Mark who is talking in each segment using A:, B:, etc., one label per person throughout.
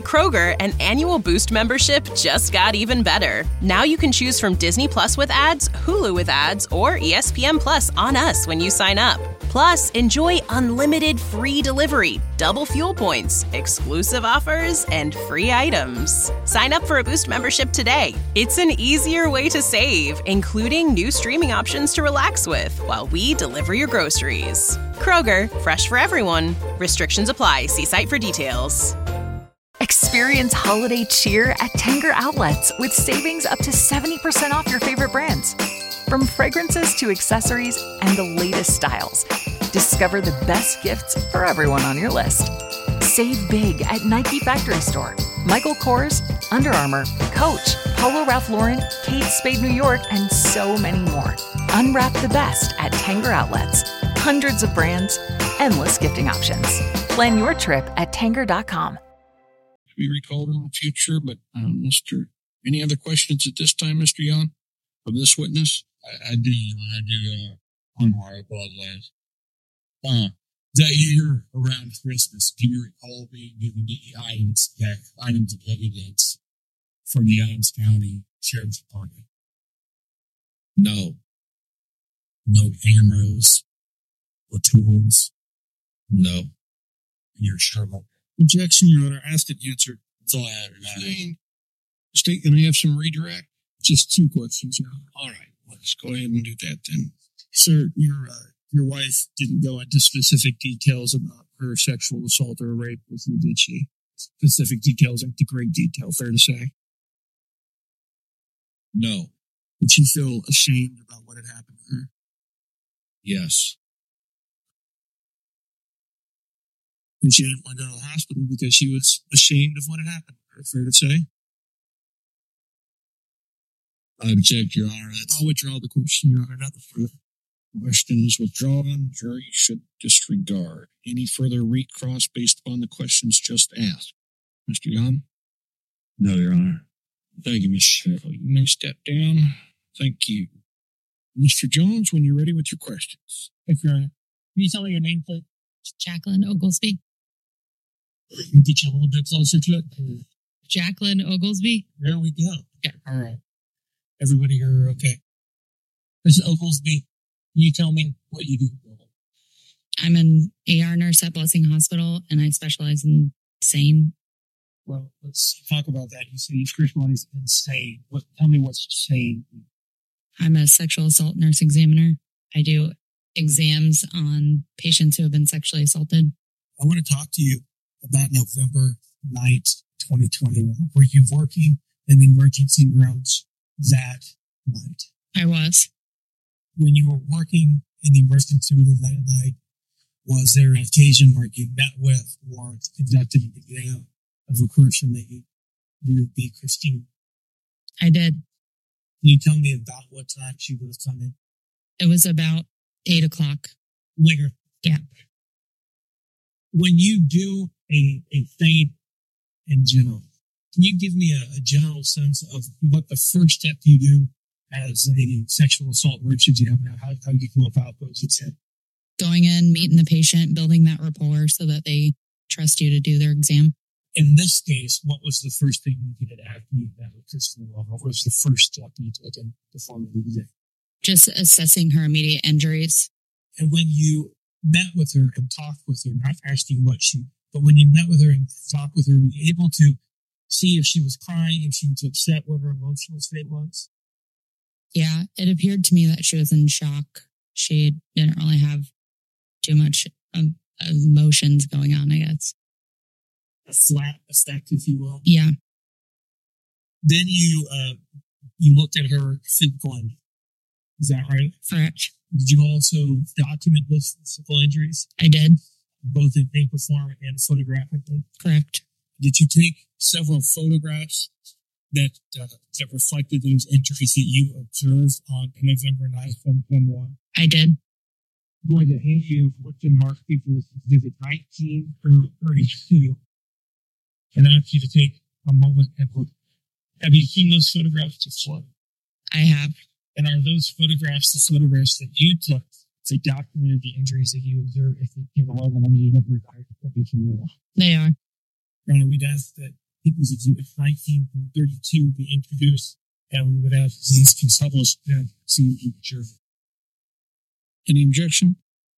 A: Kroger, an annual Boost membership just got even better. Now you can choose from Disney Plus with ads, Hulu with ads, or ESPN Plus on us when you sign up. Plus, enjoy unlimited free delivery, double fuel points, exclusive offers, and free items. Sign up for a Boost membership today. It's an easier way to save, including new streaming options to relax with while we deliver your groceries. Kroger, fresh for everyone. Restrictions apply. See site for details.
B: Experience holiday cheer at Tanger Outlets with savings up to 70% off your favorite brands. From fragrances to accessories and the latest styles, discover the best gifts for everyone on your list. Save big at Nike Factory Store, Michael Kors, Under Armour, Coach, Polo Ralph Lauren, Kate Spade New York, and so many more. Unwrap the best at Tanger Outlets. Hundreds of brands, endless gifting options. Plan your trip at Tanger.com.
C: Be recalled in the future, but any other questions at this time, Mr. Young, of this witness?
D: I do. One more, I apologize. That year around Christmas, do you recall being given the items of evidence from the Adams County Sheriff's Department?
C: No.
D: No cameras or tools?
C: No.
D: You're sure about that?
C: Objection, Your Honor. Asked and answered.
D: That's all I had tonight.
C: State, can I have some redirect?
D: Just two questions, Your Honor.
C: All right. Let's go ahead and do that then.
D: Sir, your wife didn't go into specific details about her sexual assault or rape with you, did she? Specific details into great detail, fair to say?
C: No.
D: Did she feel ashamed about what had happened to her?
C: Yes.
D: And she didn't want to go to the hospital because she was ashamed of what had happened to her, fair to say?
C: I object, Your Honor.
D: I'll withdraw the question, Your Honor, not the further.
C: Question is withdrawn. Jury should disregard any further recross based upon the questions just asked. Mr. Young?
D: No, Your Honor.
C: Thank you, Mr. Sheriff. You may step down. Thank you. Mr. Jones, when you're ready with your questions.
D: If Your Honor. Can you tell me your name, please?
E: Jacqueline Oglesby.
D: Let me get you a little bit closer to it.
E: Jacqueline Oglesby.
D: There we go. Yeah, all right. Everybody here, okay. Mrs. Oglesby, can you tell me what you do?
E: I'm an ER nurse at Blessing Hospital, and I specialize in SANE.
D: Well, let's talk about that. You say you specialize in SANE. Tell me what's SANE.
E: I'm a sexual assault nurse examiner. I do exams on patients who have been sexually assaulted.
D: I want to talk to you about November 9th, 2021. Were you working in the emergency rooms that night?
E: I was.
D: When you were working in the emergency room that night, was there an occasion where you met with or conducted an exam of a person that you knew to be Christine?
E: I did.
D: Can you tell me about what time she would have come in?
E: It was about 8 o'clock.
D: Later.
E: Yeah.
D: When you do a SANE in general, can you give me a general sense of what the first step you do as a sexual assault nurse examiner, how you go about those exams?
E: Going in, meeting the patient, building that rapport so that they trust you to do their exam.
D: In this case, what was the first thing you did after you met with Christine? What was the first step you took in the form of the exam?
E: Just assessing her immediate injuries.
D: And when you met with her and talked with her, not asking but when you met with her and talked with her, were you able to see if she was crying, if she was upset, what her emotional state was?
E: Yeah, it appeared to me that she was in shock. She didn't really have too much emotions going on, I guess.
D: A flat effect, if you will.
E: Yeah.
D: Then you looked at her physical injury. Is that right?
E: Correct.
D: Did you also document those physical injuries?
E: I did.
D: Both in paper form and photographically?
E: Correct.
D: Did you take several photographs that reflected those injuries that you observed on November 9th, 2021?
E: I did.
D: I'm going to hand you what's been marked people as Exhibit 19 through 32 and ask you to take a moment and look. Have you seen those photographs before?
E: I have.
D: And are those photographs the photographs that you took to document the injuries that you observed if you give a level on the number?
E: They are.
D: Ronald, we'd ask that People's Exhibit 19 through 32 be introduced, and we would ask these to publish them to the jury.
C: Any objection?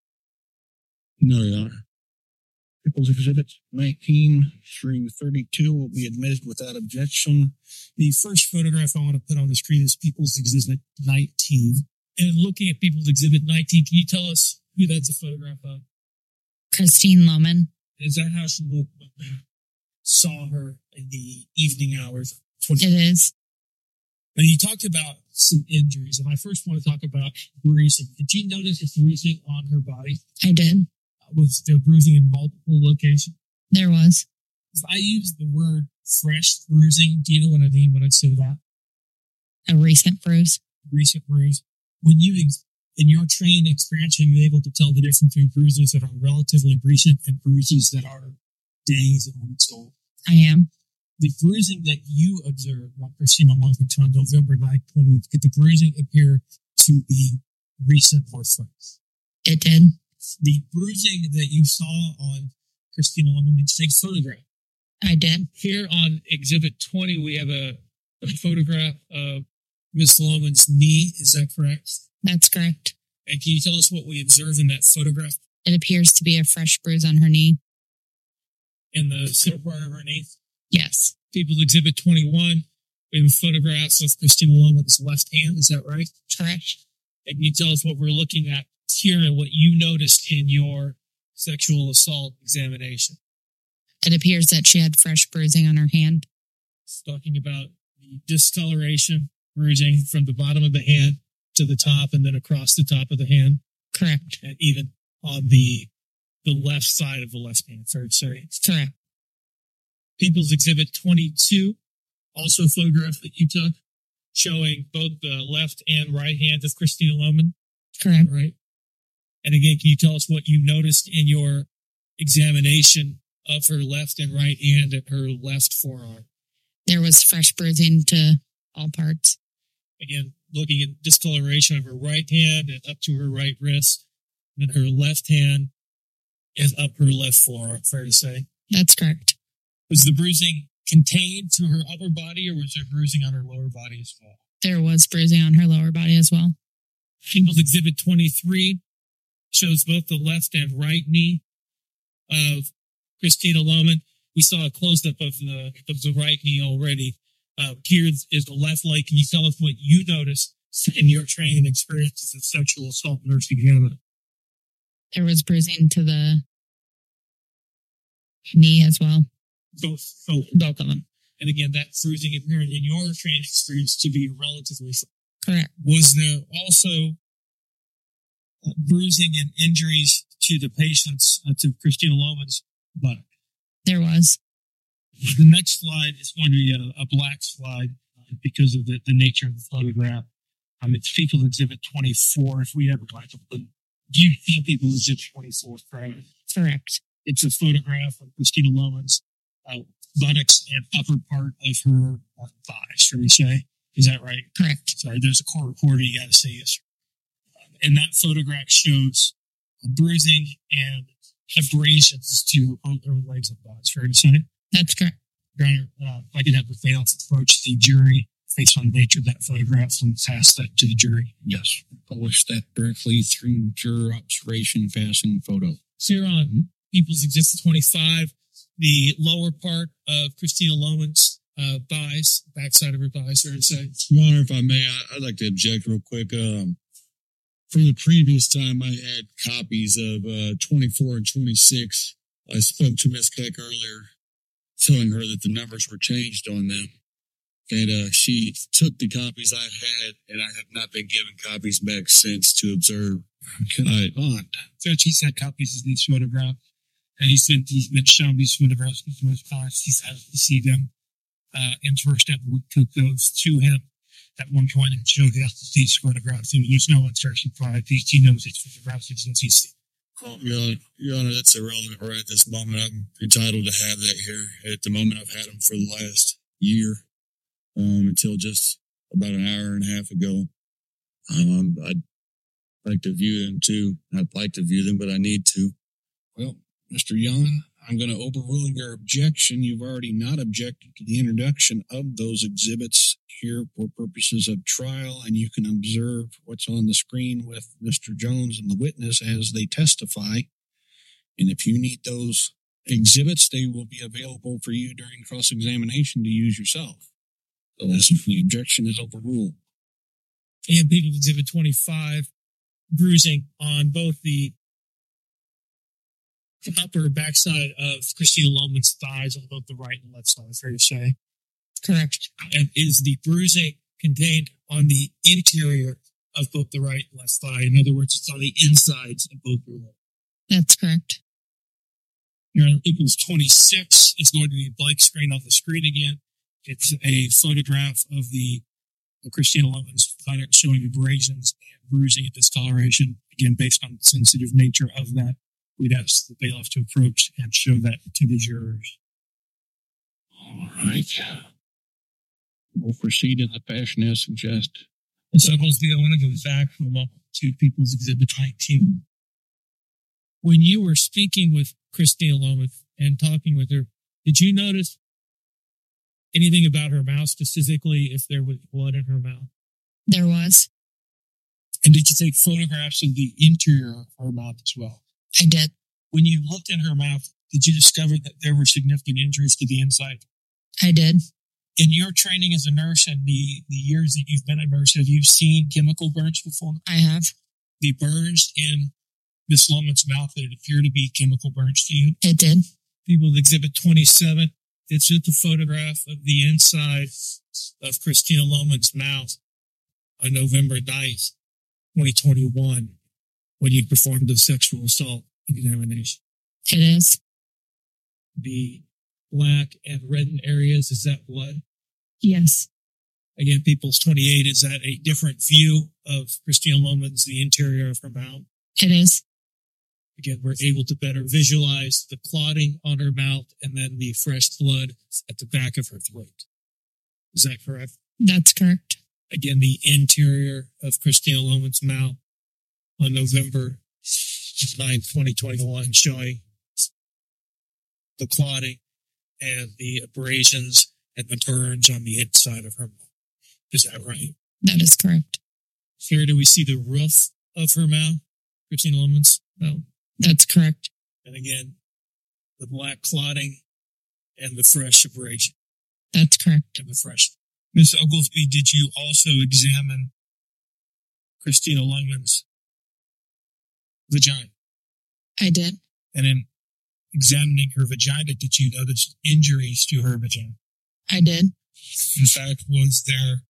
C: No, Your Honor. People's Exhibits 19 through 32 will be admitted without objection.
D: The first photograph I want to put on the screen is People's Exhibit 19. And looking at People's Exhibit 19, can you tell us who that's a photograph of?
E: Christine Lohman.
D: Is that how she looked when we saw her in the evening hours?
E: It is.
D: Now, you talked about some injuries, and I first want to talk about bruising. Did you notice the bruising on her body?
E: I did.
D: Was there bruising in multiple locations?
E: There was.
D: If I use the word fresh bruising, do you know what I mean when I say that?
E: A recent bruise.
D: Recent bruise. When you, in your training experience, are you able to tell the difference between bruises that are relatively recent and bruises that are days and weeks old?
E: I am.
D: The bruising that you observed on Christina Lohman on November 9th, 20, did the bruising appear to be recent or fresh?
E: It did.
D: The bruising that you saw on Christina Lohman, did you take a photograph?
E: I did.
D: Here on Exhibit 20, we have a photograph of Miss Lohman's knee. Is that correct?
E: That's correct.
D: And can you tell us what we observed in that photograph?
E: It appears to be a fresh bruise on her knee.
D: In the center part of her knee?
E: Yes.
D: People's Exhibit 21, we have photographs of Christina Lohman's left hand. Is that right?
E: Correct.
D: And can you tell us what we're looking at here and what you noticed in your sexual assault examination?
E: It appears that she had fresh bruising on her hand.
D: It's talking about the discoloration, bruising from the bottom of the hand to the top and then across the top of the hand.
E: Correct.
D: And even on the left side of the left hand, fair to say.
E: Correct.
D: People's Exhibit 22, also a photograph that you took, showing both the left and right hand of Christina Lohman.
E: Correct.
D: Right. And again, can you tell us what you noticed in your examination of her left and right hand and her left forearm?
E: There was fresh bruising to all parts.
D: Again, looking at discoloration of her right hand and up to her right wrist, and then her left hand and up her left forearm, fair to say?
E: That's correct.
D: Was the bruising contained to her upper body, or was there bruising on her lower body as well?
E: There was bruising on her lower body as well.
D: People's Exhibit 23 shows both the left and right knee of Christina Lohman. We saw a close-up of the right knee already. Here is the left leg. Can you tell us what you noticed in your training experience as a sexual assault nurse examiner?
E: There was bruising to the knee as well.
D: Both
E: of them.
D: And again, that bruising appeared in your training experience to be relatively fresh.
E: Correct.
D: Was there also bruising and injuries to the patients, to Christina Lohman's buttock?
E: There was.
D: The next slide is going to be a black slide because of the nature of the photograph. It's People's Exhibit 24. If we have a black one, do you see People's Exhibit 24?
E: Correct.
D: It's a photograph of Christina Lohman's buttocks and upper part of her thighs, shall we say? Is that right?
E: Correct.
D: Sorry, there's a court reporter. You got to say yes. And that photograph shows bruising and abrasions to both her legs and thighs. Fair to say?
E: That's correct.
D: If I could have the bailiff approach the jury based on the nature of that photograph and pass that to the jury.
C: Yes. Publish that directly through juror observation fastened photo.
D: So you're on People's Exhibit 25, the lower part of Christina Lohman's thighs, backside of her thighs, fair to say.
F: Your Honor, if I may, I'd like to object real quick. From the previous time, I had copies of 24 and 26. I spoke to Ms. Keck earlier, telling her that the numbers were changed on them. And she took the copies I had, and I have not been given copies back since to observe.
D: Judge, he sent copies of these photographs, and he's been shown these photographs numerous times. He's had to see them. And first step, we took those to him at one point and showed us these photographs. And there's no uncertainty prior. He knows these photographs since he's seen.
F: Your Honor, that's irrelevant right at this moment. I'm entitled to have that here. At the moment, I've had them for the last year, until just about an hour and a half ago. I'd like to view them too. I'd like to view them, but I need to.
C: Well, Mr. Young, I'm going to overrule your objection. You've already not objected to the introduction of those exhibits here for purposes of trial, and you can observe what's on the screen with Mr. Jones and the witness as they testify. And if you need those exhibits, they will be available for you during cross-examination to use yourself. So the objection is overruled.
D: And People's Exhibit 25, bruising on both the upper backside of Christina Lohman's thighs on both the right and left side, fair to say.
E: Correct.
D: And is the bruising contained on the interior of both the right and left thigh? In other words, it's on the insides of both your legs.
E: That's correct.
D: Here on People's 26 is going to be a blank screen on the screen again. It's a photograph of the Christina Lohman's thigh showing abrasions and bruising and discoloration. Again, based on the sensitive nature of that, we'd ask the bailiff to approach and show that to the jurors.
C: All right. We'll proceed in the fashion as suggested.
D: So, Holsby, I want to go back for a moment to People's Exhibit 19. When you were speaking with Christina Lohman and talking with her, did you notice anything about her mouth, specifically if there was blood in her mouth?
E: There was.
D: And did you take photographs of the interior of her mouth as well?
E: I did.
D: When you looked in her mouth, did you discover that there were significant injuries to the inside?
E: I did.
D: In your training as a nurse and the years that you've been a nurse, have you seen chemical burns before?
E: I have.
D: The burns in Miss Lohman's mouth, did it appear to be chemical burns to you?
E: It did.
D: People, Exhibit 27, it's with the photograph of the inside of Christina Lohman's mouth on November 9th, 2021, when you performed the sexual assault examination.
E: It is.
D: The black and reddened areas, is that blood?
E: Yes.
D: Again, People's 28, is that a different view of Christina Lohman's, the interior of her mouth?
E: It is.
D: Again, we're able to better visualize the clotting on her mouth and then the fresh blood at the back of her throat. Is that correct?
E: That's correct.
D: Again, the interior of Christina Lohman's mouth on November 9th, 2021, showing the clotting and the abrasions and the burns on the inside of her mouth. Is that right?
E: That is correct.
D: Here do we see the roof of her mouth, Christina Lohman's mouth?
E: That's correct.
D: And again, the black clotting and the fresh abrasion.
E: That's correct.
D: And the fresh. Miss Oglesby, did you also examine Christina Lohman's vagina?
E: I did.
D: And in examining her vagina, did you notice injuries to her vagina?
E: I did.
D: In fact, was there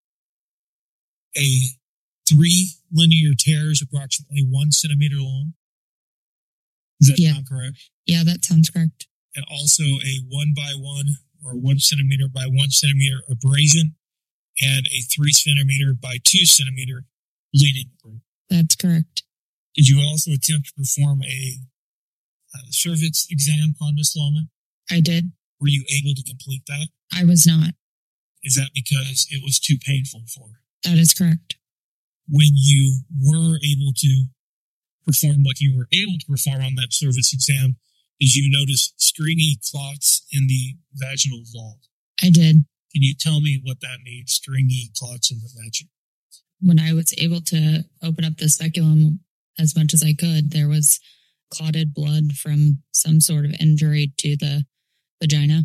D: 3 linear tears approximately 1 centimeter long? Is that not correct?
E: Yeah, that sounds correct.
D: And also a 1 by 1 or 1 centimeter by 1 centimeter abrasion and a 3 centimeter by 2 centimeter bleeding.
E: That's correct.
D: Did you also attempt to perform a cervix exam on Miss Lohman?
E: I did.
D: Were you able to complete that?
E: I was not.
D: Is that because it was too painful for her?
E: That is correct.
D: When you were able to perform what you were able to perform on that cervix exam, did you notice stringy clots in the vaginal vault?
E: I did.
D: Can you tell me what that means, stringy clots in the vagina?
E: When I was able to open up the speculum as much as I could, there was clotted blood from some sort of injury to the vagina.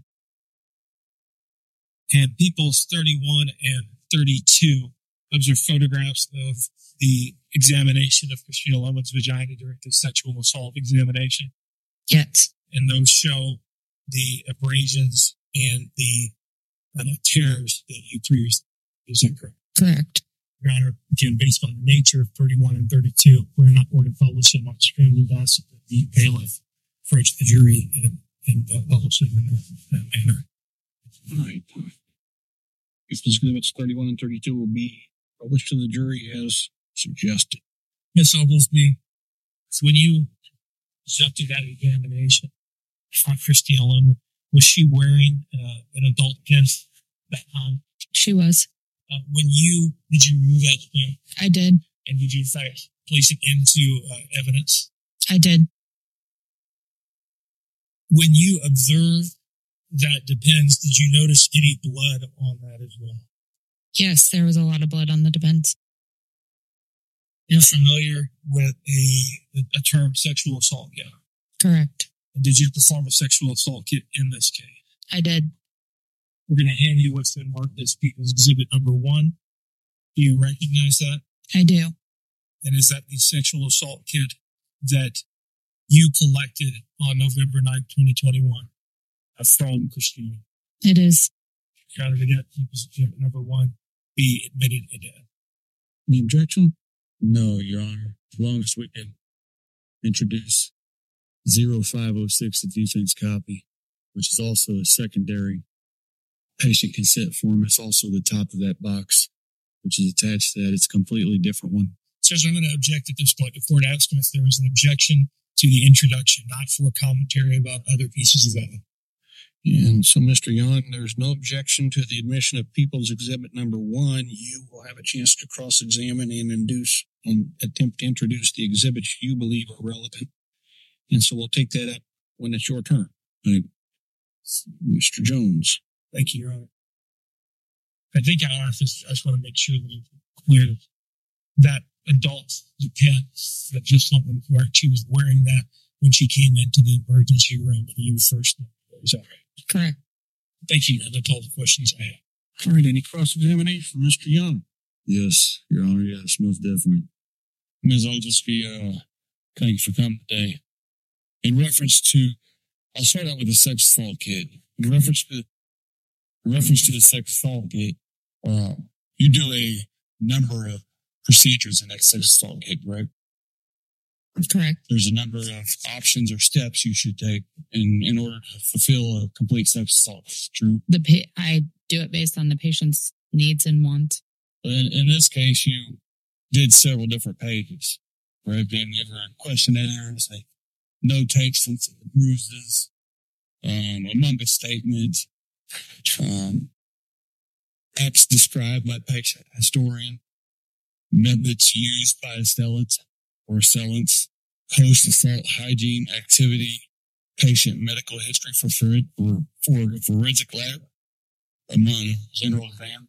D: And People's 31 and 32, those are photographs of the examination of Christina Lohman's vagina during the sexual assault examination.
E: Yes.
D: And those show the abrasions and the tears that you previously. Is that correct?
E: Correct.
D: Your Honor, again, based on the nature of 31 and 32, we're not going to publish them on screen. We've asked the bailiff for the jury and publish them in that manner.
C: All right. People's Exhibits 31 and 32 will be published to the jury as suggested.
D: Miss Oglesby, so when you conducted that examination on Christina Lohman, was she wearing an adult pin that time?
E: She was.
D: Did you remove that pin?
E: I did.
D: And did you, in fact, place it into evidence?
E: I did.
D: When you observe that depends, did you notice any blood on that as well?
E: Yes, there was a lot of blood on the Depends.
D: You're familiar with a term sexual assault kit.
E: Correct.
D: Did you perform a sexual assault kit in this case?
E: I did.
D: We're going to hand you what's been marked as People's Exhibit number 1. Do you recognize that?
E: I do.
D: And is that the sexual assault kit that you collected on November 9th, 2021 from Christina?
E: It is.
D: Counted again, People's Exhibit number 1 be admitted into it.
C: Any objection?
F: No, Your Honor. As long as we can introduce 0506, the defense copy, which is also a secondary patient consent form. It's also the top of that box, which is attached to that. It's a completely different one.
D: Judge, I'm going to object at this point. The court asked if there was an objection to the introduction, not for commentary about other pieces of evidence.
C: And so, Mr. Yon, there's no objection to the admission of People's Exhibit number 1. You will have a chance to cross-examine and attempt to introduce the exhibits you believe are relevant. And so we'll take that up when it's your turn. Mr. Jones.
D: Thank you, Your Honor. I think I just want to make sure that it's clear that adult Depends that just someone where she was wearing that when she came into the emergency room when you first met her. Is that right?
E: Correct.
D: Thank you. That's all the questions I have.
C: All right, any cross-examination from Mr. Young?
F: Yes, Your Honor. Yes, most definitely. Ms. I'll just be, thank you for coming today. In reference to, I'll start out with the sex assault kit. In reference to the sex assault kit, you do a number of procedures in that sex assault kit, right?
E: Correct.
F: There's a number of options or steps you should take in order to fulfill a complete sex assault. True.
E: I do it based on the patient's needs and wants.
F: In this case, you did several different pages, right? Then there were questionnaires, like notations of the bruises, among the statements, acts described by patient historian, methods used by assailant or assailants, post-assault hygiene activity, patient medical history for forensic lab, among general exam.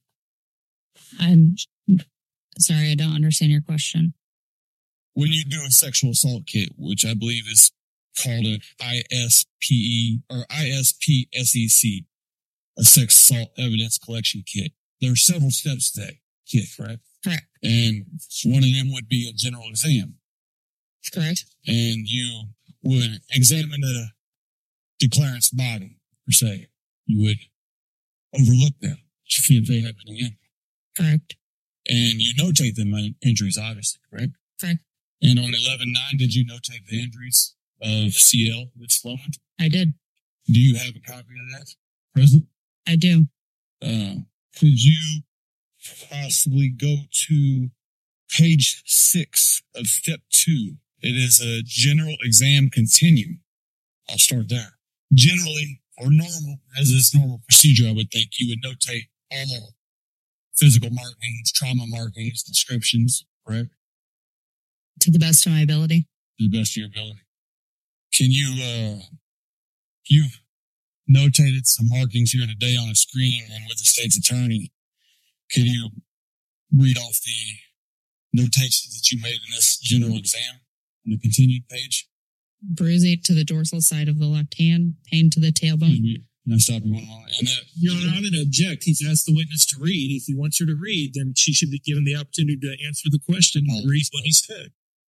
E: I'm sorry, I don't understand your question.
F: When you do a sexual assault kit, which I believe is called an ISPE or ISPSEC, a sex assault evidence collection kit, there are several steps to that kit, right?
E: Correct.
F: And one of them would be a general exam.
E: Correct.
F: And you would examine the declarant's body, per se. You would overlook them to see if they have any injury.
E: Correct.
F: And you notate them injuries, obviously, correct?
E: Correct.
F: And on 11/9, did you notate the injuries of CL that's flowing?
E: I did.
F: Do you have a copy of that present?
E: I do.
F: Could you possibly go to page 6 of step 2? It is a general exam continuum. I'll start there. Generally, or normal, as is normal procedure, I would think you would notate all physical markings, trauma markings, descriptions, correct?
E: To the best of my ability.
F: To the best of your ability. Can you, you've notated some markings here today on a screen and with the state's attorney. Can you read off the notations that you made in this general exam on the continued page?
E: Bruising to the dorsal side of the left hand, pain to the tailbone.
F: Can I stop you 1 moment? And
D: Your Honor, I'm going to object. He's asked the witness to read. If he wants her to read, then she should be given the opportunity to answer the question and read what he said.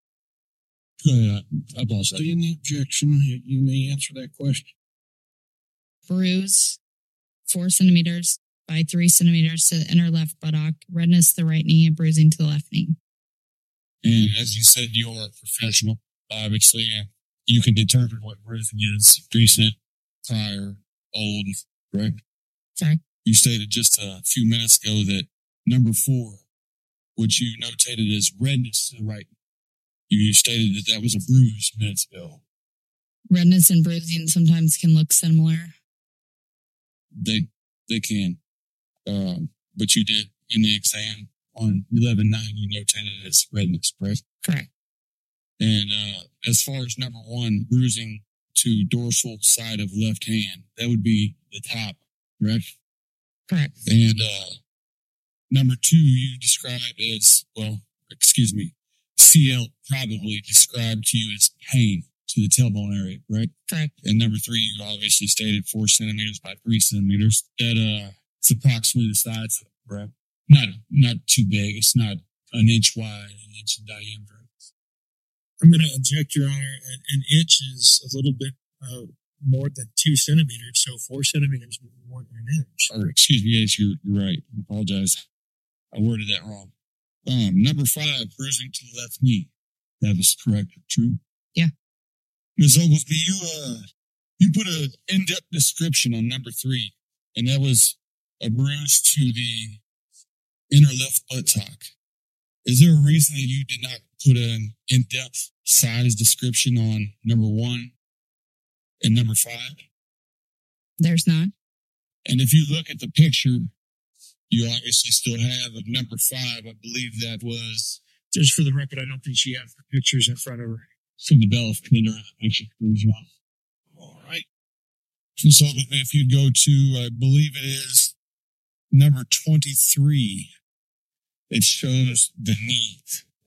F: Go ahead. I apologize.
C: In the objection, you may answer that question.
E: Bruise 4 centimeters by 3 centimeters to the inner left buttock, redness to the right knee, and bruising to the left knee.
F: And as you said, you're a professional, obviously, and you can determine what bruising is recent, prior, old, correct?
E: Sorry.
F: You stated just a few minutes ago that number 4, which you notated as redness to the right. You stated that that was a bruise minutes ago.
E: Redness and bruising sometimes can look similar.
F: They can. But you did in the exam on 11/9, you notated it as redness, correct?
E: Correct.
F: And as far as number 1, bruising to dorsal side of left hand. That would be the top, correct?
E: Correct.
F: And number 2, you described as, CL probably described to you as pain to the tailbone area, right?
E: Correct.
F: And number 3, you obviously stated 4 centimeters by 3 centimeters. That it's approximately the size, right? Not too big. It's not an inch wide, an inch in diameter.
D: I'm going to object, Your Honor. An inch is a little bit more than 2 centimeters, so 4 centimeters would be more than an inch.
F: Or, excuse me, yes, you're right. I apologize. I worded that wrong. Number 5, bruising to the left knee. That was correct. True?
E: Yeah.
F: Ms. Oglesby, you put an in-depth description on number 3, and that was a bruise to the inner left buttock. Is there a reason that you did not put an in-depth size description on number 1 and number 5?
E: There's not.
F: And if you look at the picture, you obviously still have of number 5. I believe that was...
D: Just for the record, I don't think she has the pictures in front of her.
F: From the bell of picture, please, John. All right. So if you go to, I believe it is number 23, it shows the knee.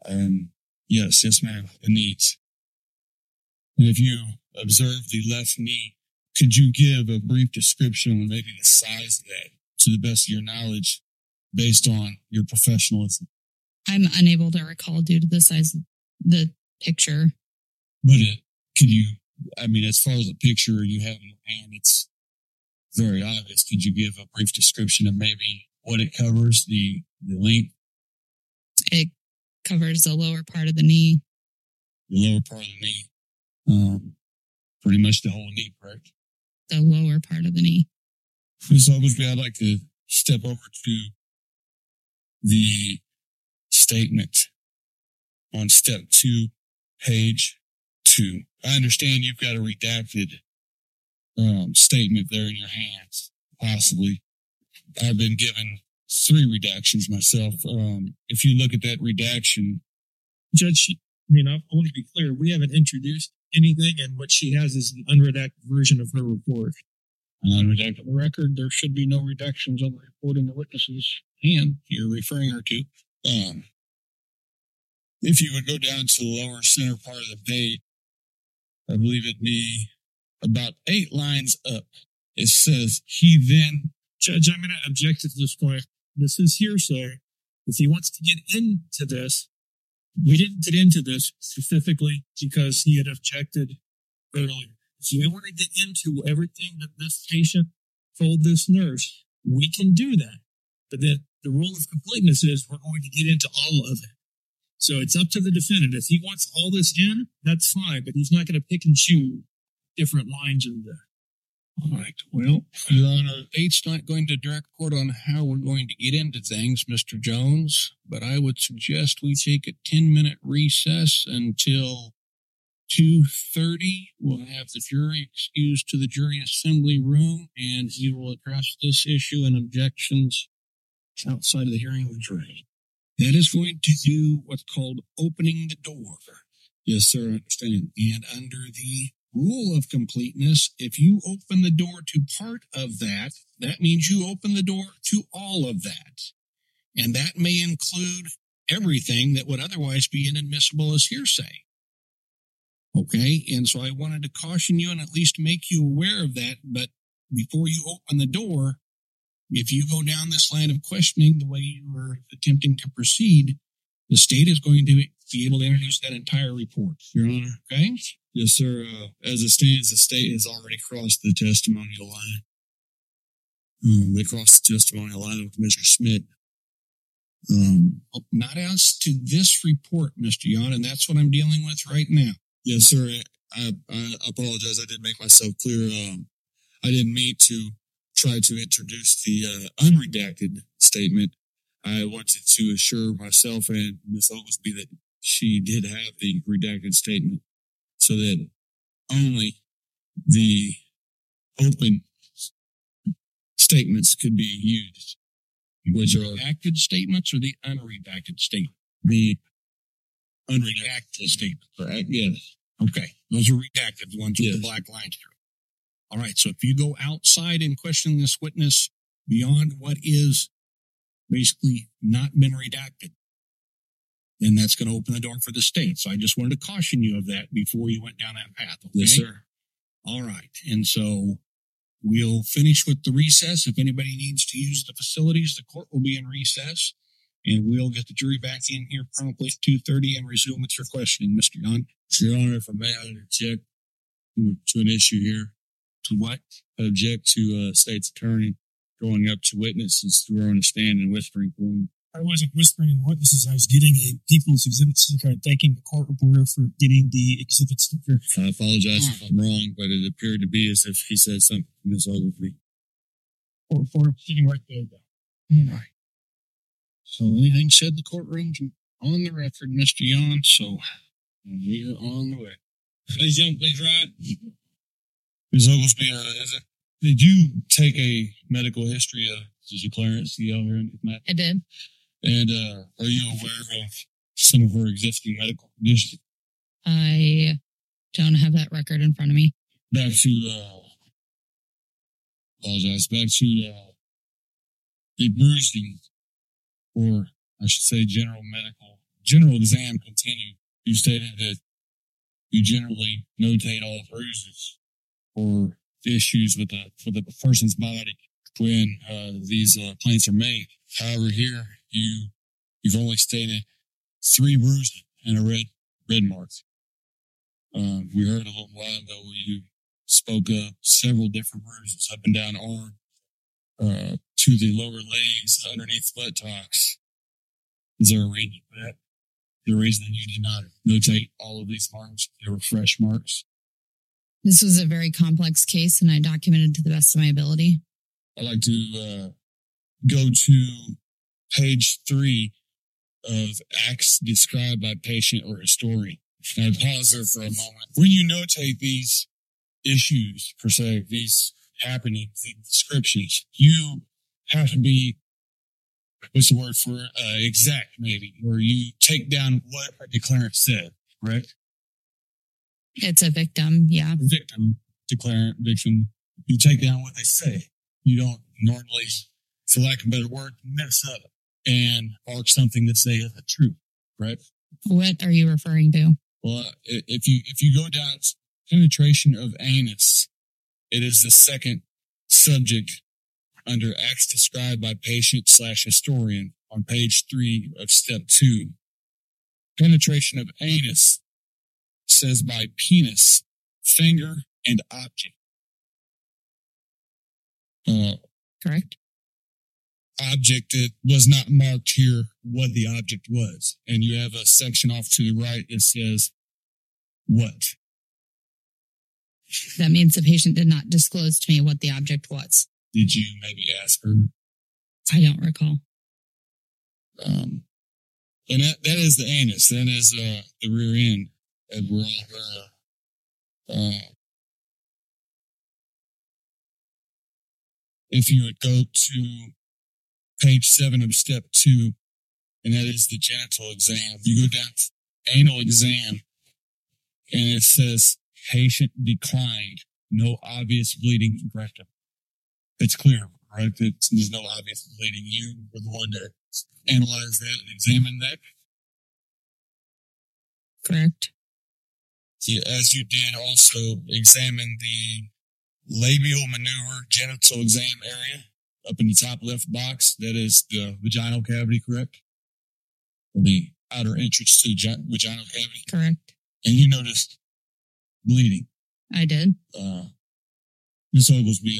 F: Yes, ma'am, the knees. And if you observe the left knee, could you give a brief description on maybe the size of that to the best of your knowledge based on your professionalism?
E: I'm unable to recall due to the size of the picture.
F: But could you, as far as the picture you have in your hand, it's very obvious. Could you give a brief description of maybe what it covers, the length?
E: It covers the lower part of the knee.
F: The lower part of the knee. Pretty much the whole knee, correct?
E: The lower part of the knee.
F: Ms. Oglesby, I'd like to step over to the statement on step 2, page 2. I understand you've got a redacted statement there in your hands, possibly. I've been given 3 redactions myself. If you look at that redaction...
D: Judge, I want to be clear. We haven't introduced anything, and what she has is an unredacted version of her report.
C: An unredacted record, there should be no redactions on the report in the witness's hand you're referring her to.
F: If you would go down to the lower center part of the page, I believe it'd be about 8 lines up. It says, he then...
D: Judge, I'm going to object to this point. This is hearsay. If he wants to get into this, we didn't get into this specifically because he had objected earlier. If we want to get into everything that this patient told this nurse, we can do that. But then the rule of completeness is we're going to get into all of it. So it's up to the defendant. If he wants all this in, that's fine, but he's not going to pick and choose different lines in there.
C: All right. Well, Your Honor, 8's not going to direct court on how we're going to get into things, Mr. Jones, but I would suggest we take a 10-minute recess until 2:30. We'll have the jury excused to the jury assembly room, and you will address this issue and objections outside of the hearing of the jury. That is going to do what's called opening the door.
F: Yes, sir, I understand.
C: And under the rule of completeness, if you open the door to part of that, that means you open the door to all of that. And that may include everything that would otherwise be inadmissible as hearsay. Okay, and so I wanted to caution you and at least make you aware of that, but before you open the door, if you go down this line of questioning the way you were attempting to proceed, the state is going to be able to introduce that entire report.
F: Your Honor.
C: Okay?
F: Yes, sir. As it stands, the state has already crossed the testimonial line. They crossed the testimonial line with Mr. Smith.
C: Not as to this report, Mr. Yon, and that's what I'm dealing with right now.
F: Yes, sir. I apologize. I didn't make myself clear. I didn't mean to try to introduce the unredacted statement. I wanted to assure myself and Ms. Oglesby that she did have the redacted statement so that only the open statements could be used, which are
C: redacted statements or the unredacted statement?
F: The unredacted statement, correct? Yes.
C: Okay. Those are redacted, the ones with the black lines through. All right. So if you go outside and question this witness beyond what is basically not been redacted, then that's going to open the door for the state. So I just wanted to caution you of that before you went down that path. Okay?
F: Yes, sir.
C: All right. And so we'll finish with the recess. If anybody needs to use the facilities, the court will be in recess, and we'll get the jury back in here promptly at 2:30 and resume with your questioning, Mr. Yon.
F: Your Honor, if I may, I object to an issue here.
C: To what?
F: I object to state's attorney going up to witnesses through on a stand and whispering for them.
D: I wasn't whispering in witnesses. I was getting a people's exhibit sticker and thanking the court reporter for getting the exhibit sticker.
F: I apologize if I'm wrong, but it appeared to be as if he said something to Ms. Oglesby.
D: For sitting right there.
C: All right. So anything said in the courtroom's on the record, Mr. Yon, so we are on the way.
F: Ladies and gentlemen, please ride. Ms. Oglesby, did you take a medical history of the Clarence CL here in Matt?
E: I did.
F: And are you aware of some of her existing medical conditions?
E: I don't have that record in front of me.
F: Back to, back to the bruising, or I should say general exam continued. You stated that you generally notate all bruises or issues with the person's body when these plaints are made. However, here you've only stated 3 bruises and a red mark. We heard a little while ago where you spoke of several different bruises up and down the arm, to the lower legs, underneath buttocks. Is there a reason for that? The reason that you did not notate all of these marks, they were fresh marks?
E: This was a very complex case, and I documented to the best of my ability.
F: I'd like to go to page 3 of acts described by patient or historian. And I pause there for a moment. When you notate these issues, per se, these happenings, these descriptions, you have to be, what's the word for it? Exact, maybe, or you take down what a declarant said, correct?
E: It's a victim, yeah.
F: Victim, declarant, victim. You take down what they say. You don't normally, for lack of a better word, mess up and mark something that say isn't true, right?
E: What are you referring to?
F: Well, if you go down penetration of anus, it is the second subject under acts described by patient/historian on page 3 of step 2. Penetration of anus says by penis, finger, and object.
E: Correct.
F: Object, it was not marked here what the object was. And you have a section off to the right that says what?
E: That means the patient did not disclose to me what the object was.
F: Did you maybe ask her?
E: I don't recall.
F: And that is the anus. That is the rear end. And we're all if you would go to page 7 of step 2, and that is the genital exam. You go down to anal exam, and it says patient declined, no obvious bleeding from rectum. It's clear, right? There's no obvious bleeding. You were the one to analyze that and examine that.
E: Correct.
F: As you did also examine the labial maneuver genital exam area up in the top left box. That is the vaginal cavity, correct? Or the outer entrance to the vaginal cavity.
E: Correct.
F: And you noticed bleeding.
E: I did.
F: Ms. Oglesby,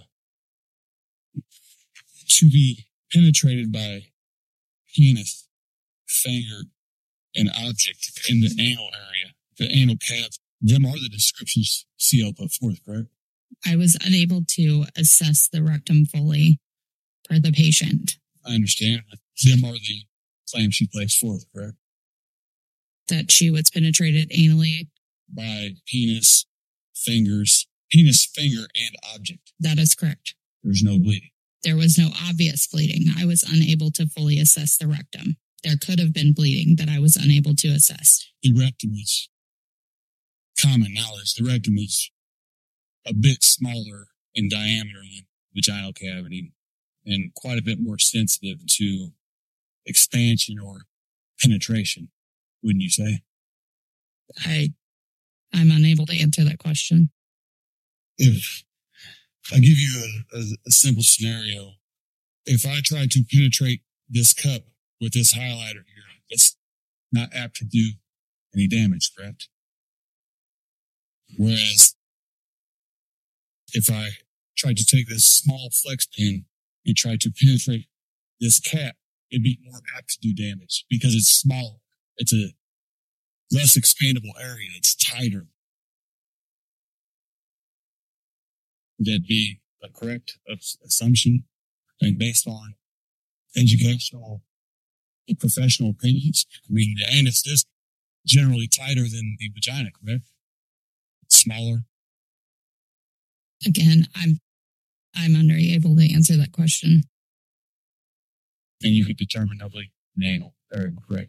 F: to be penetrated by penis, finger, and object in the anal area, the anal cavity, them are the descriptions CL put forth, correct?
E: I was unable to assess the rectum fully for the patient.
F: I understand. Them are the claims she placed forth, correct?
E: That she was penetrated anally.
F: By penis, fingers, penis, finger, and object.
E: That is correct.
F: There's no bleeding.
E: There was no obvious bleeding. I was unable to fully assess the rectum. There could have been bleeding that I was unable to assess.
F: The rectum is common knowledge, the rectum is a bit smaller in diameter than the vaginal cavity and quite a bit more sensitive to expansion or penetration, wouldn't you say?
E: I'm unable to answer that question.
F: If I give you a simple scenario, if I try to penetrate this cup with this highlighter here, it's not apt to do any damage, correct? Whereas if I tried to take this small flex pin and try to penetrate this cap, it'd be more apt to do damage because it's smaller. It's a less expandable area. It's tighter. Would that be a correct assumption? And based on educational and professional opinions, I mean, the anus is generally tighter than the vagina, correct? It's smaller.
E: Again, I'm unable to answer that question.
F: And you could determine nobly anal. Very correct.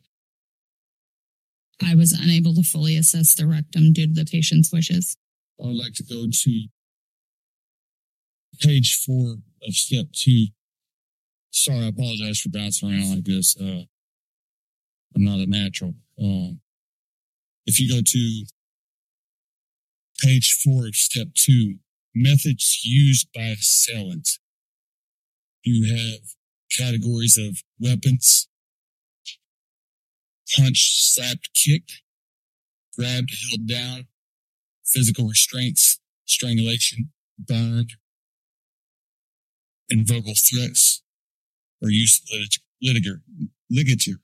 E: I was unable to fully assess the rectum due to the patient's wishes.
F: I would like to go to page 4 of step 2. Sorry, I apologize for bouncing around like this. I'm not a natural. If you go to page 4 of step 2, methods used by assailant. You have categories of weapons: punched, slapped, kicked, grabbed, held down, physical restraints, strangulation, burned, and verbal threats, or use of ligature.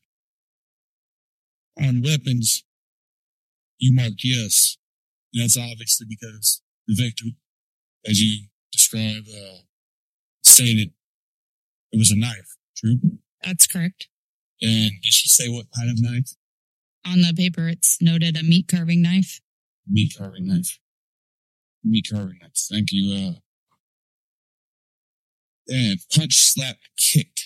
F: On weapons, you marked yes. And that's obviously because the victim, as you described, stated it was a knife. True?
E: That's correct.
F: And did she say what kind of knife?
E: On the paper, it's noted a meat carving knife.
F: Meat carving knife. Meat carving knife. Thank you. And punch, slap, kicked.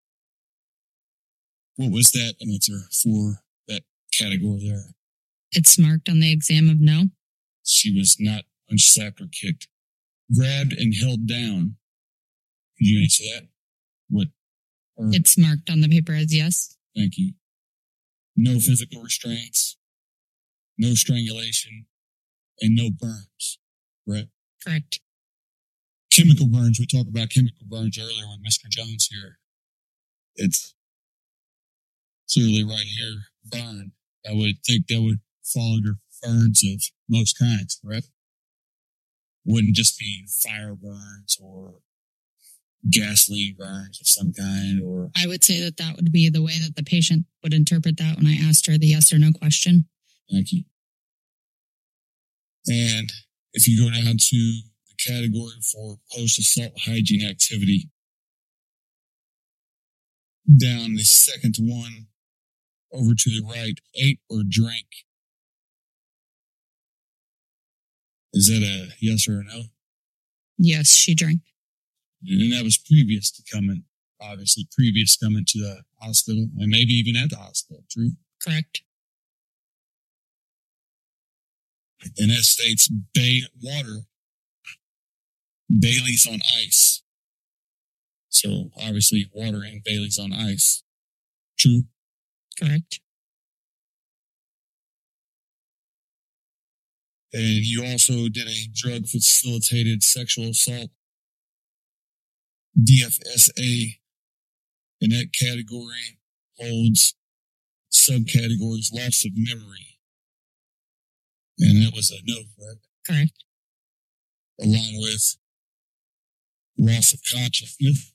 F: What was that answer for that category there?
E: It's marked on the exam of no.
F: She was not punched, slapped, or kicked. Grabbed and held down. Could you answer that? What?
E: It's marked on the paper as yes.
F: Thank you. No physical restraints, no strangulation, and no burns. Right?
E: Correct.
F: Chemical burns. We talked about chemical burns earlier with Mr. Jones here. It's clearly right here, burn. I would think that would fall under burns of most kinds, correct? Wouldn't just be fire burns or gasoline burns of some kind, or...
E: I would say that would be the way that the patient would interpret that when I asked her the yes or no question.
F: Thank you. And if you go down to the category for post-assault hygiene activity, down the second one, over to the right, ate or drank. Is that a yes or a no?
E: Yes, she drank.
F: And that was previous to coming to the hospital, and maybe even at the hospital, true?
E: Correct.
F: And that states water, Bailey's on ice. So obviously water and Bailey's on ice. True?
E: Correct.
F: And you also did a drug-facilitated sexual assault, DFSA, and that category holds subcategories loss of memory. And that was a no, correct?
E: Correct.
F: Along with loss of consciousness,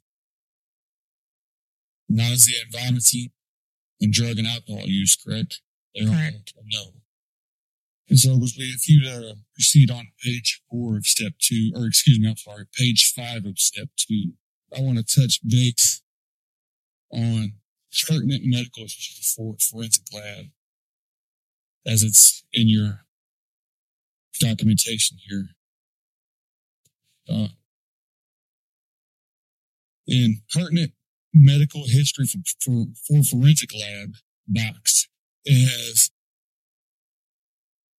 F: nausea and vomiting, and drug and alcohol use, correct?
E: Correct.
F: No. And so, if you proceed on page 4 of step 2, or excuse me, I'm sorry, page 5 of step 2, I want to touch base on pertinent medical history for forensic lab, as it's in your documentation here. In pertinent medical history for forensic lab box, it has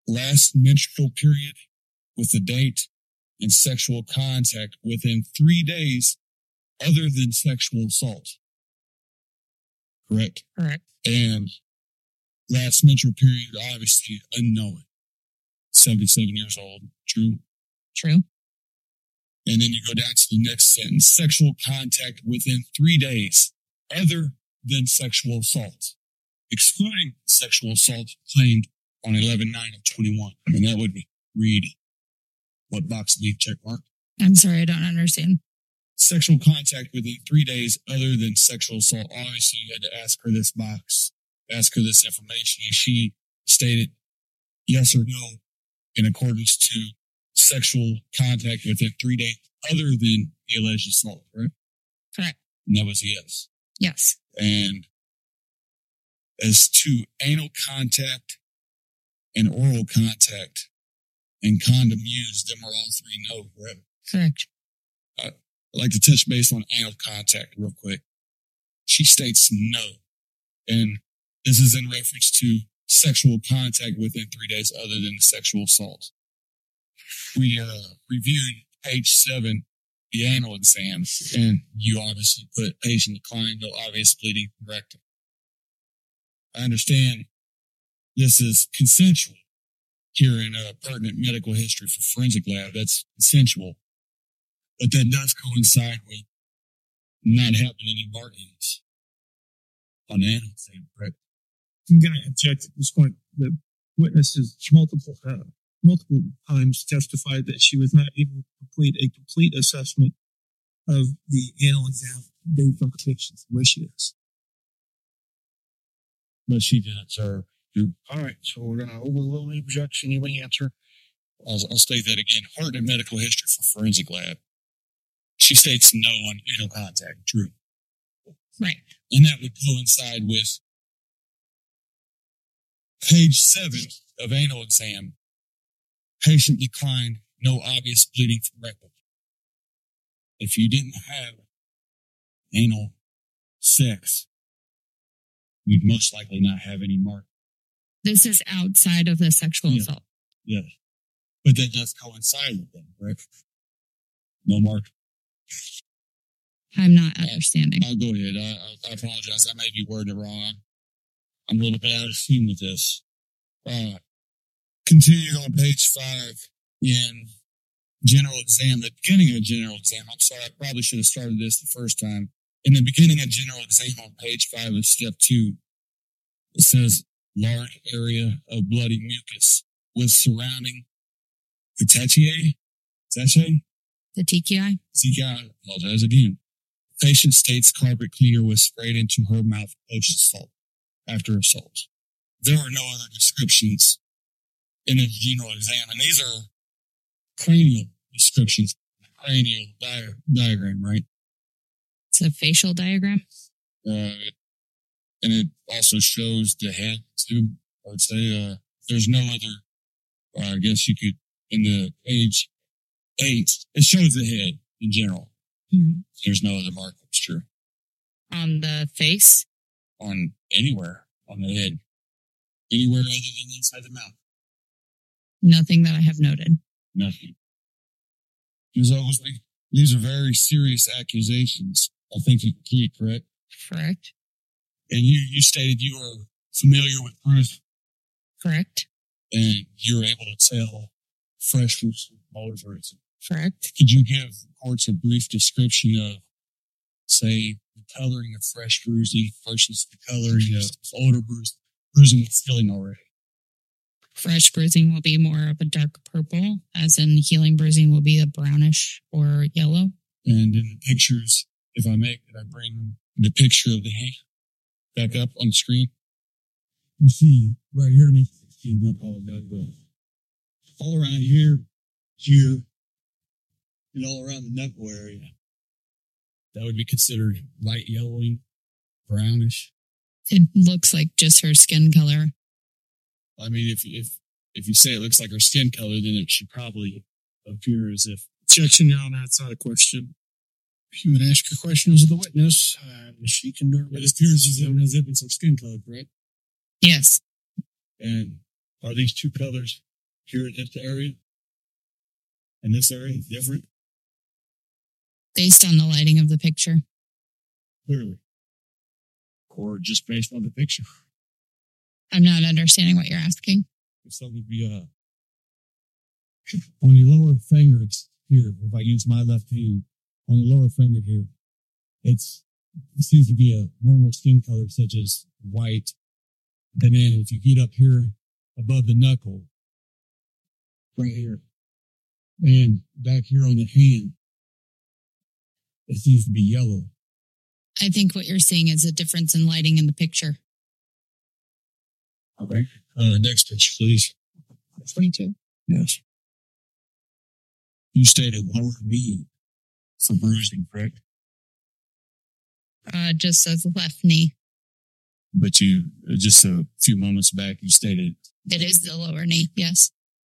F: last menstrual period with a date and sexual contact within 3 days other than sexual assault. Correct?
E: Correct.
F: And last menstrual period, obviously unknown. 77 years old. True?
E: True.
F: And then you go down to the next sentence. Sexual contact within 3 days other than sexual assault. Excluding sexual assault claimed on 11/9/21. And that would read what box do you check mark?
E: I'm sorry, I don't understand.
F: Sexual contact within 3 days other than sexual assault. Obviously, you had to ask her this box, ask her this information. She stated yes or no in accordance to sexual contact within 3 days other than the alleged assault, right?
E: Correct.
F: And that was a yes.
E: Yes.
F: And as to anal contact and oral contact and condom use, them are all three no, correct?
E: Correct.
F: I'd like to touch base on anal contact real quick. She states no. And this is in reference to sexual contact within 3 days other than the sexual assault. We reviewed page 7, the anal exam, and you obviously put patient decline, no obvious bleeding from rectum. I understand this is consensual here in pertinent medical history for forensic lab. That's consensual. But that does coincide with not having any markings on the anal exam, correct?
D: I'm going to object at this point. The witnesses multiple times testified that she was not able to complete a complete assessment of the anal exam based on convictions and wishes.
F: But she didn't, sir.
C: All right, so we're going to overrule the objection. You may answer.
F: I'll state that again. Pertinent medical history for forensic lab. She states no on anal contact. True.
E: Right.
F: And that would coincide with page 7 of anal exam. Patient declined, no obvious bleeding from rectum. If you didn't have anal sex, you'd most likely not have any mark.
E: This is outside of the sexual assault.
F: Yes. But that does coincide with them, correct? No mark.
E: I'm not understanding.
F: I'll go ahead. I apologize. I may be wording it wrong. I'm a little bit out of tune with this. Continuing on page 5 in general exam, the beginning of a general exam. I'm sorry, I probably should have started this the first time. In the beginning of general exam on page 5 of step 2, it says large area of bloody mucus with surrounding petechiae.
E: The TKI?
F: I apologize again. Patient states carpet cleaner was sprayed into her mouth post-assault, after assault. There are no other descriptions in a general exam, and these are cranial descriptions, cranial diagram, right?
E: It's a facial diagram.
F: And it also shows the head too. I would say there's no other. I guess you could in the page 8. It shows the head in general.
E: Mm-hmm.
F: There's no other markings. True.
E: On the face?
F: On anywhere on the head, anywhere other than inside the mouth.
E: Nothing that I have noted.
F: Nothing. These are very serious accusations. I think you can correct.
E: Correct.
F: And you stated you were familiar with Bruce.
E: Correct.
F: And you were able to tell fresh fruits from molar fruits.
E: Correct.
F: Could you give courts a brief description of, say, the coloring of fresh bruising versus the coloring of older bruising with healing already?
E: Fresh bruising will be more of a dark purple, as in healing bruising will be a brownish or yellow.
F: And in the pictures, if I may, could I bring the picture of the hand back up on the screen? You see, right here, all around here, and all around the knuckle area. That would be considered light yellowing, brownish.
E: It looks like just her skin color.
F: I mean, if you say it looks like her skin color, then it should probably appear as if.
C: Objection, Your Honor, that's not a question. If you would ask your questions of the witness, she can do it.
F: It appears as if it's her skin color, correct?
E: Yes.
F: And are these two colors here in this area and this area different?
E: Based on the lighting of the picture.
F: Clearly. Or just based on the picture.
E: I'm not understanding what you're asking.
F: So it would be on your lower finger, it's here. If I use my left hand, on the lower finger here, it seems to be a normal skin color, such as white. And then if you get up here above the knuckle, right here, and back here on the hand, it seems to be yellow.
E: I think what you're seeing is a difference in lighting in the picture.
F: Okay. Next picture, please.
E: 22.
F: Yes. You stated lower knee for bruising, correct?
E: Just says left knee.
F: But you, just a few moments back, you stated...
E: It is the lower knee, yes.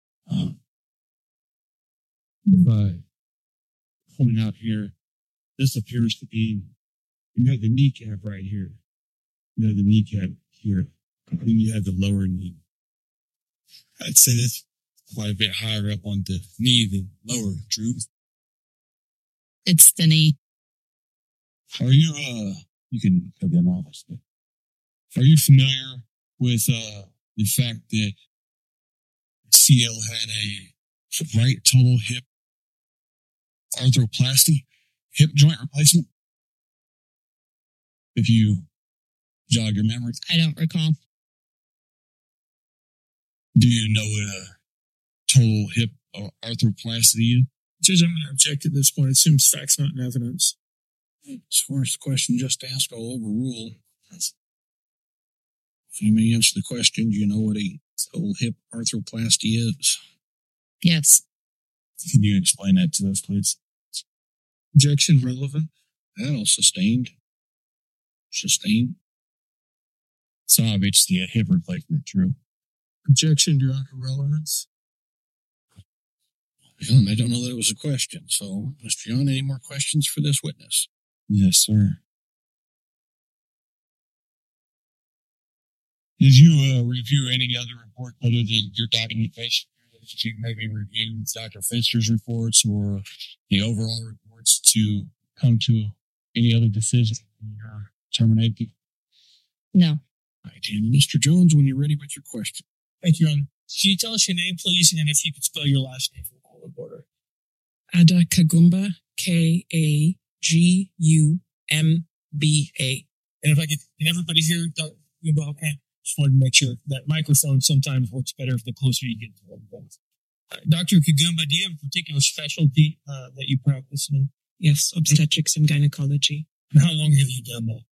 F: If I point out here, this appears to be, you have the kneecap right here. You have the kneecap here. And then you have the lower knee. I'd say that's quite a bit higher up on the knee than lower, Drew.
E: It's the knee.
F: Are you, you can cut that off. Are you familiar with the fact that CL had a right total hip arthroplasty, hip joint replacement? If you jog your memory.
E: I don't recall.
F: Do you know what a total hip arthroplasty is?
D: Judge, I'm going to object at this point. It assumes facts, not evidence.
C: As far as the question just asked, I'll overrule. If you may answer the question, do you know what a total hip arthroplasty is?
E: Yes.
F: Can you explain that to us, please?
D: Objection relevant.
C: That'll sustained. Sustained.
F: So obviously a hip replacement, true.
D: Objection, Your Honor, relevance.
C: Well, I don't know that it was a question. So, Mr. Young, any more questions for this witness?
F: Yes, sir. Did you review any other report other than your documentation? Did you maybe review Dr. Finster's reports or the overall reports to come to any other decision in your terminating?
E: No.
C: All right, and Mr. Jones, when you're ready with your question.
D: Thank you, Your Honor. Can you tell us your name, please, and if you could spell your last name for the court reporter?
G: Ada Kagumba, Kagumba.
D: And if I could, can everybody hear Dr. Kagumba? Okay. Just wanted to make sure that microphone sometimes works better if the closer you get to everybody. Dr. Kagumba, do you have a particular specialty that you practice in?
G: Yes, obstetrics and gynecology.
D: And how long have you done that?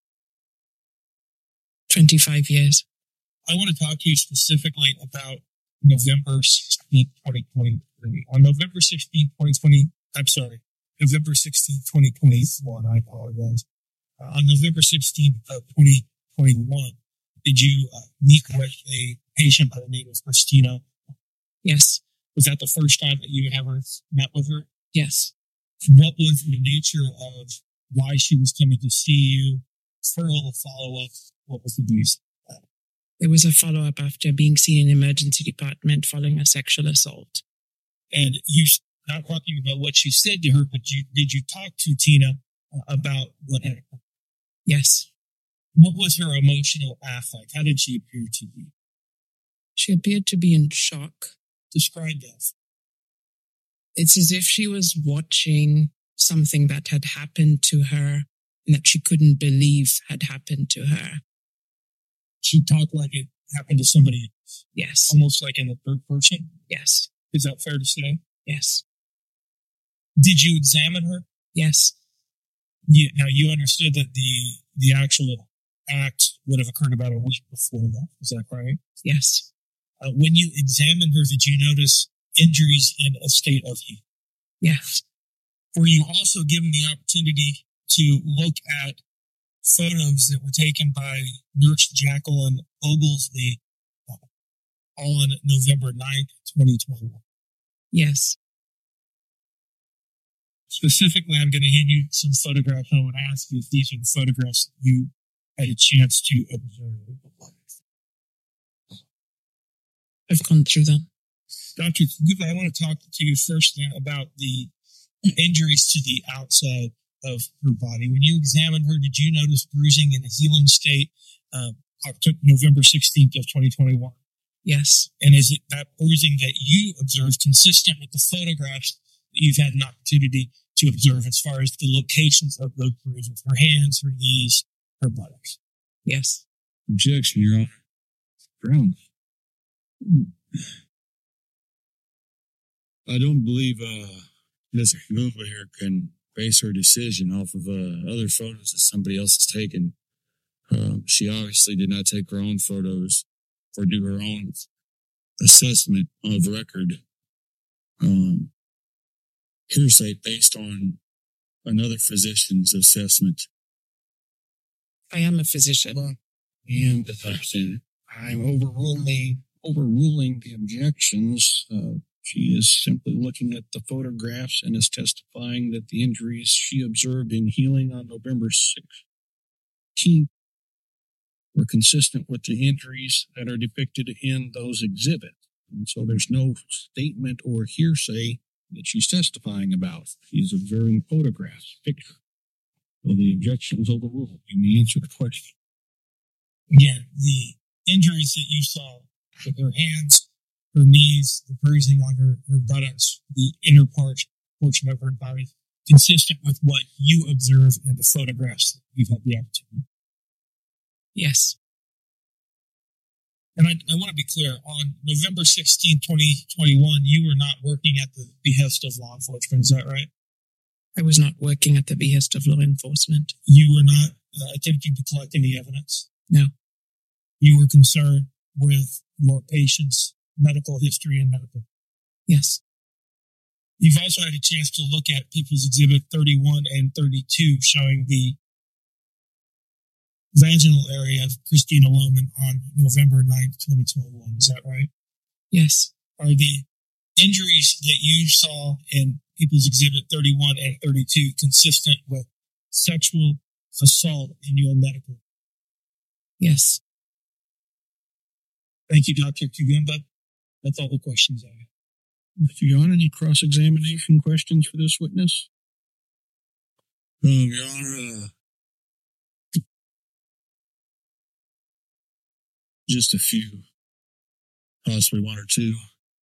G: 25 years.
D: I want to talk to you specifically about November 16th, 2023. On November 16th, 2020, I'm sorry, November 16th, 2021, I apologize. On November 16th of 2021, did you meet with a patient by the name of Christina?
G: Yes.
D: Was that the first time that you ever met with her?
G: Yes.
D: What was the nature of why she was coming to see you? For a little follow-up, what was the reason?
G: There was a follow-up after being seen in emergency department following a sexual assault.
D: And you, not talking about what you said to her, but did you talk to Tina about what happened?
G: Yes.
D: What was her emotional affect? How did she appear to you?
G: She appeared to be in shock.
D: Describe that.
G: It's as if she was watching something that had happened to her and that she couldn't believe had happened to her.
D: She talked like it happened to somebody else.
G: Yes.
D: Almost like in the third person.
G: Yes.
D: Is that fair to say?
G: Yes.
D: Did you examine her?
G: Yes.
D: Yeah. Now you understood that the actual act would have occurred about a week before that. Is that right?
G: Yes.
D: When you examined her, did you notice injuries and a state of heat?
G: Yes.
D: Were you also given the opportunity to look at photos that were taken by Nurse Jacqueline Oglesby on November 9th, 2021?
G: Yes.
D: Specifically, I'm going to hand you some photographs. I would ask you if these are the photographs that you had a chance to observe.
G: I've gone through them.
D: Dr. Kuba, I want to talk to you first then about the injuries to the outside of her body. When you examined her, did you notice bruising in a healing state November 16th of 2021?
G: Yes.
D: And is it that bruising that you observed consistent with the photographs that you've had an opportunity to observe as far as the locations of those bruises, her hands, her knees, her buttocks?
G: Yes.
F: Objection, Your Honor.
C: Brown.
F: I don't believe Ms. Goomba here can base her decision off of other photos that somebody else has taken. She obviously did not take her own photos or do her own assessment of record. Hearsay based on another physician's assessment.
G: I am a physician.
C: And I'm overruling the objections. She is simply looking at the photographs and is testifying that the injuries she observed in healing on November 16th were consistent with the injuries that are depicted in those exhibits. And so there's no statement or hearsay that she's testifying about. She's observing photographs, pictures. So the objection is overruled. You may answer the question.
D: Again, the injuries that you saw with her hands, her knees, the bruising on her buttocks, the inner portion of her body, consistent with what you observe in the photographs that you've had the opportunity.
G: Yes.
D: And I want to be clear, on November 16, 2021, you were not working at the behest of law enforcement, is that right?
G: I was not working at the behest of law enforcement.
D: You were not attempting to collect any evidence?
G: No.
D: You were concerned with your patient's medical history and medical?
G: Yes.
D: You've also had a chance to look at People's Exhibit 31 and 32, showing the vaginal area of Christina Lohman on November 9th, 2021. Is that right?
G: Yes.
D: Are the injuries that you saw in People's Exhibit 31 and 32 consistent with sexual assault in your medical?
G: Yes.
D: Thank you, Dr. Kugumba. That's all the questions I have.
C: Mr. Yon, any cross-examination questions for this witness?
F: Your Honor, just a few, possibly one or two.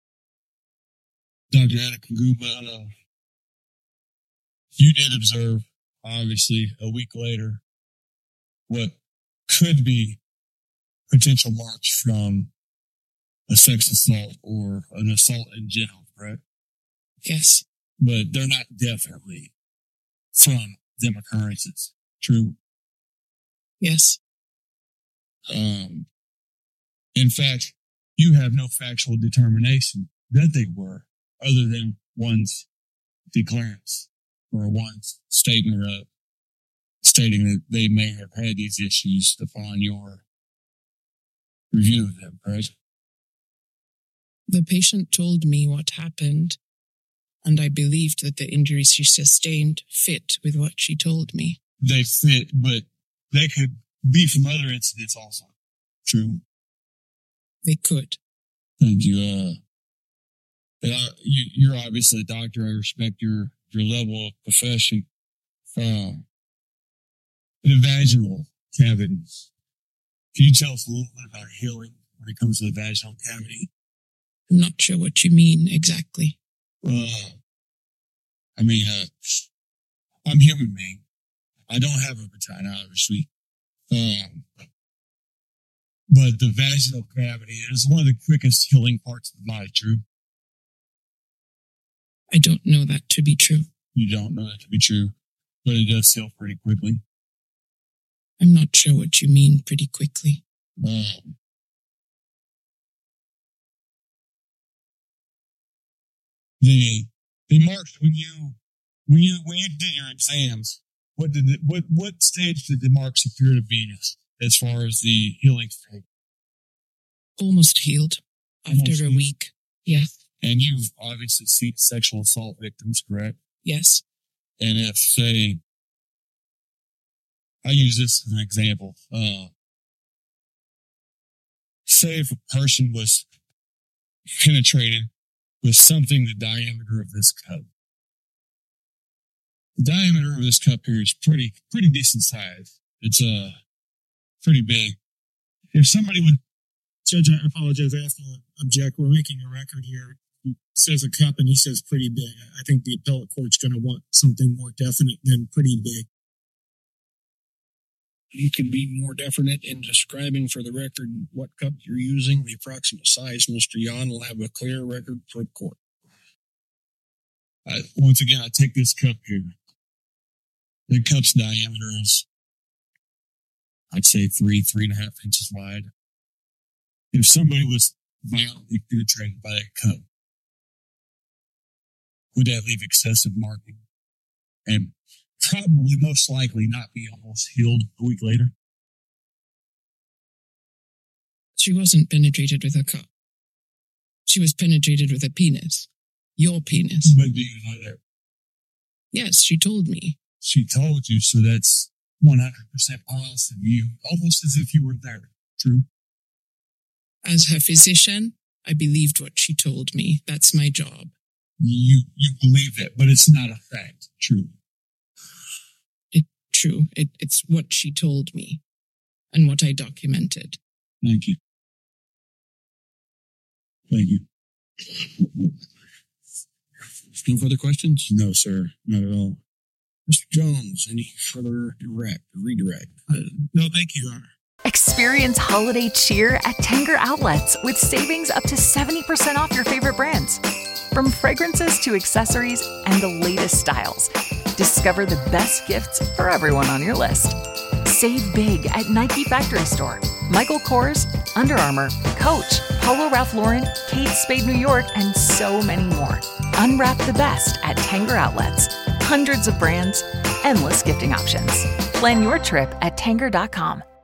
F: Dr. Adekunle, you did observe, obviously, a week later, what could be potential marks from a sex assault or an assault in general, correct?
G: Yes.
F: But they're not definitely from them occurrences. True?
G: Yes.
F: In fact, you have no factual determination that they were, other than one's declarance or one's statement stating that they may have had these issues upon your review of them, right?
G: The patient told me what happened, and I believed that the injuries she sustained fit with what she told me.
F: They fit, but they could be from other incidents also. True.
G: They could.
F: Thank you. You're obviously a doctor. I respect your level of profession. The vaginal cavity. Can you tell us a little bit about healing when it comes to the vaginal cavity?
G: I'm not sure what you mean exactly.
F: I'm a human being. I don't have a vagina, obviously. But the vaginal cavity is one of the quickest healing parts of the body, true?
G: I don't know that to be true.
F: You don't know that to be true, but it does heal pretty quickly.
G: I'm not sure what you mean pretty quickly.
F: The marks when you did your exams, what stage did the marks appear to be as far as the healing stage?
G: Almost healed after a week. Yeah.
F: And you've obviously seen sexual assault victims, correct?
G: Yes.
F: And if, say, I use this as an example, say if a person was penetrated with something the diameter of this cup. The diameter of this cup here is pretty decent size. It's pretty big. If somebody would,
D: Judge, I apologize. I have to object. We're making a record here. He says a cup and he says pretty big. I think the appellate court's going to want something more definite than pretty big.
C: You can be more definite in describing for the record what cup you're using, the approximate size. Mr. Yan will have a clear record for the court.
F: Once again, I take this cup here. The cup's diameter is, I'd say 3.5 inches wide. If somebody was violently penetrated by that cup, would that leave excessive marking? And probably most likely not be almost healed a week later?
G: She wasn't penetrated with a cup. She was penetrated with a penis. Your penis.
F: But do you know that?
G: Yes, she told me.
F: She told you, so that's 100% positive. You, almost as if you were there. True?
G: As her physician, I believed what she told me. That's my job.
F: You believe that, but it's not a fact. True.
G: True. It's what she told me and what I documented.
F: Thank you. Thank you.
C: No further questions?
F: No, sir. Not at all.
C: Mr. Jones, any further redirect?
D: No, thank you, Your Honor.
B: Experience holiday cheer at Tanger Outlets with savings up to 70% off your favorite brands. From fragrances to accessories and the latest styles, discover the best gifts for everyone on your list. Save big at Nike Factory Store, Michael Kors, Under Armour, Coach, Polo Ralph Lauren, Kate Spade New York, and so many more. Unwrap the best at Tanger Outlets. Hundreds of brands, endless gifting options. Plan your trip at Tanger.com.